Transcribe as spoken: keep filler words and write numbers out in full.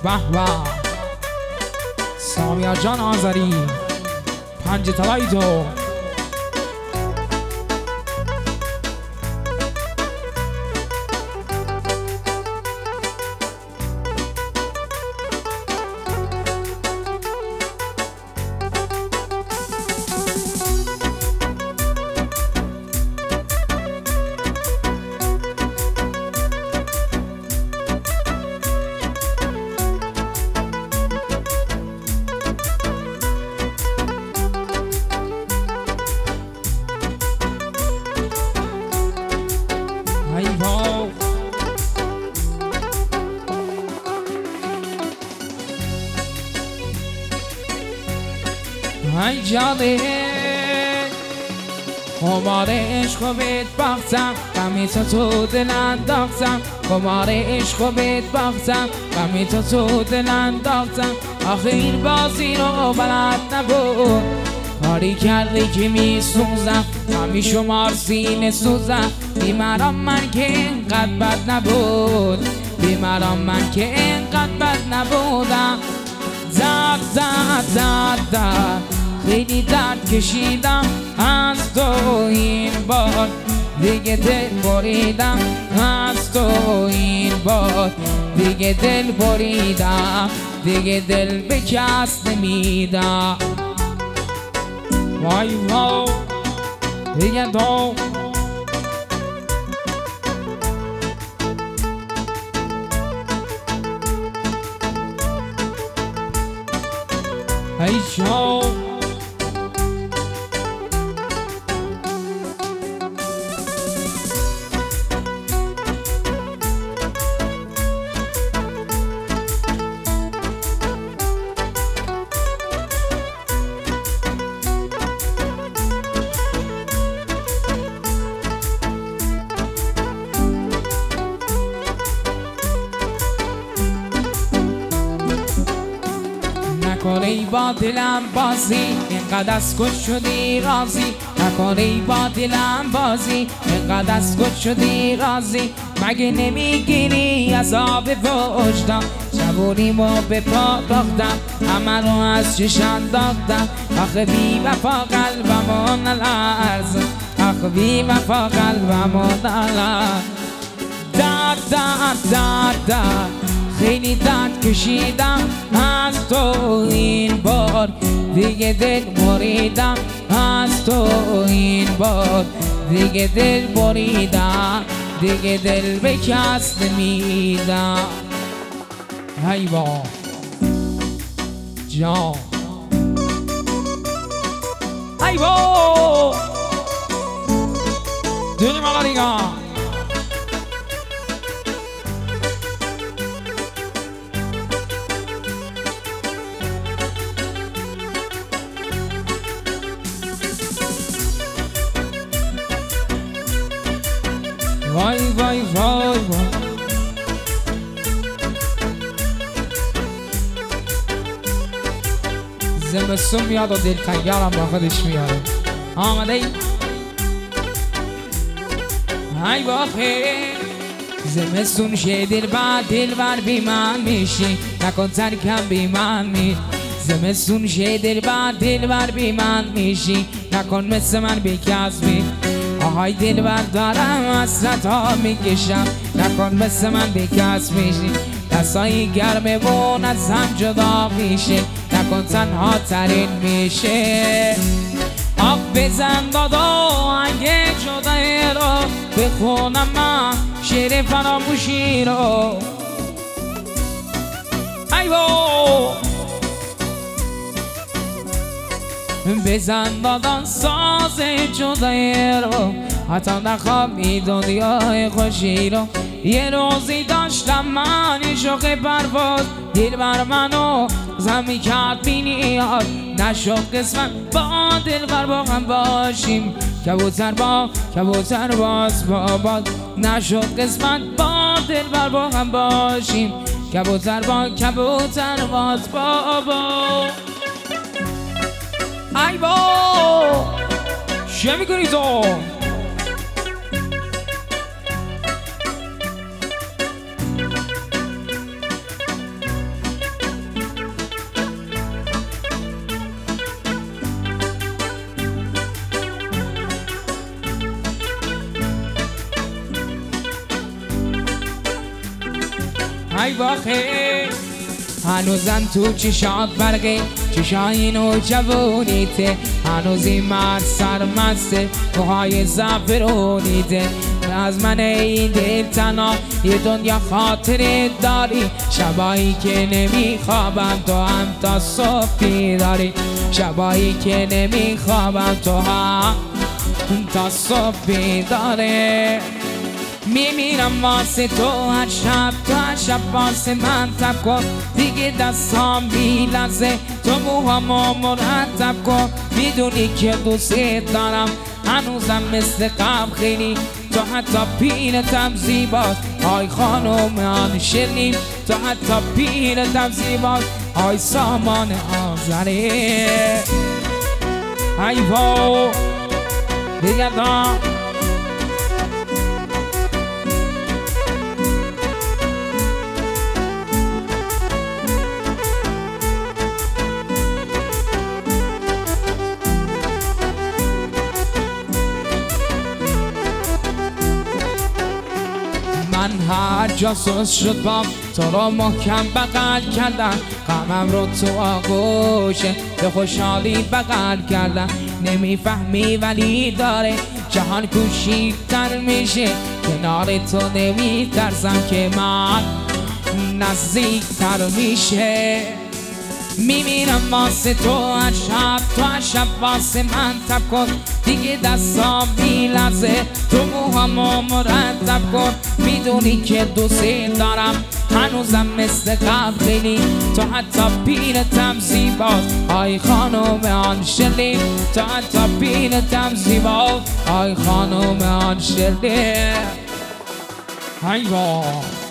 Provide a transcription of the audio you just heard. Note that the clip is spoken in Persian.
به به سامیا جان آذری پنج طلای تو ای جاده قمار عشق و بدبختم غمی تو تو دل انداختم قمار عشق و بدبختم غمی تو تو دل انداختم آخه این بازی رو بلد نبود کاری کردی که می سوزم همی شمار سینه سوزم بیمارم من که اینقدر بد نبود بیمارم من که اینقدر بد نبودم زد زد زد زد خیلی درد کشیدم از تو این بار دیگه دل بریدم از تو این بار دیگه دل بریدم دیگه دل به کس نمیدم وای وای دیگه دو ای شو نکن ای با دلم بازی اینقدر از کج شدی راضی نکن ای با دلم بازی اینقدر از کج شدی راضی مگه نمیگیری عذاب وجدان شبونیمو به پا داختم همه رو از چش انداختم آخه بی وفا قلبمو نلرز آخه بی وفا قلبمو نلرز داد داد داد داد خیلی درد کشیدم از تو این بار دیگه دل بریدم از تو این بار دیگه دل بریدم دیگه دل به کس نمیدم ای با جان ای با دلی مالا دیگه وای وای وای وای زمستون میاد و دلتنگرم با خودش میاره آمده ای ای واخه زمستون شه دل بعد دل بر بی من میشی نکن ترکم بی من می زمستون شه دل بعد دل بر بی من میشی نکن مثل من بی کس می آهای دل بردارم حسرت ها میکشم نکن مثل من بی کس میشی دستایی گرمه بون از هم جدا میشه نکن تنها ترین میشه آب بزن دادا اگه جدایی رو بخونم من شعر فراموشی رو ایوه بزن دادان ساز جدایی رو حتی نخوابی دنیای خوشی رو یه روزی داشتم من این شوق پرواز دل بر منو زمی کرد بینیاد نشد قسمت با دل بر با هم باشیم کبوتر با کبوتر باز باباد نشد قسمت با دل بر با هم باشیم کبوتر با کبوتر باز بابا ای با چه میکنی تو؟ ای واخه هنوزم تو چشات برقه چشای نو جوونیته هنوز این مرد سرمسته موهای زعفرونیته از من این دل تنها یه دنیا خاطره داری شبایی که نمیخوابم تو هم تا صبح بیداری شبایی که نمیخوابم تو هم تا صبح بیداری میمیرم واسه تو هر شب تو هر شب واسه من تب کن دیگه دستام میلرزه تو موهامو مرتب کن میدونی که دوست دارم هنوزم مثل قبل خیلی تو حتی پیرتم زیباست آی خانم آنشلیم تو حتی پیرتم زیباست آی سامان آزره ای وای دیگه دام من هر جا سوز شد بام تو رو محکم بغل کردم غمم رو تو آغوشه به خوشحالی بغل کردم نمیفهمی ولی داره جهان کوچیک‌تر میشه کنار تو نمیترسم که من نزدیک‌تر میشه میمیرم واسه تو هر شب تو هر شب واسه من تب کن دیگه دستام میلرزه تو موهامو مرتب کن میدونی که دوست دارم هنوزم مثل قبل خیلی تو حتی پیرتم زیباست آی خانم آنشلین تو حتی پیرتم زیباست آی خانم آنشلین ای وای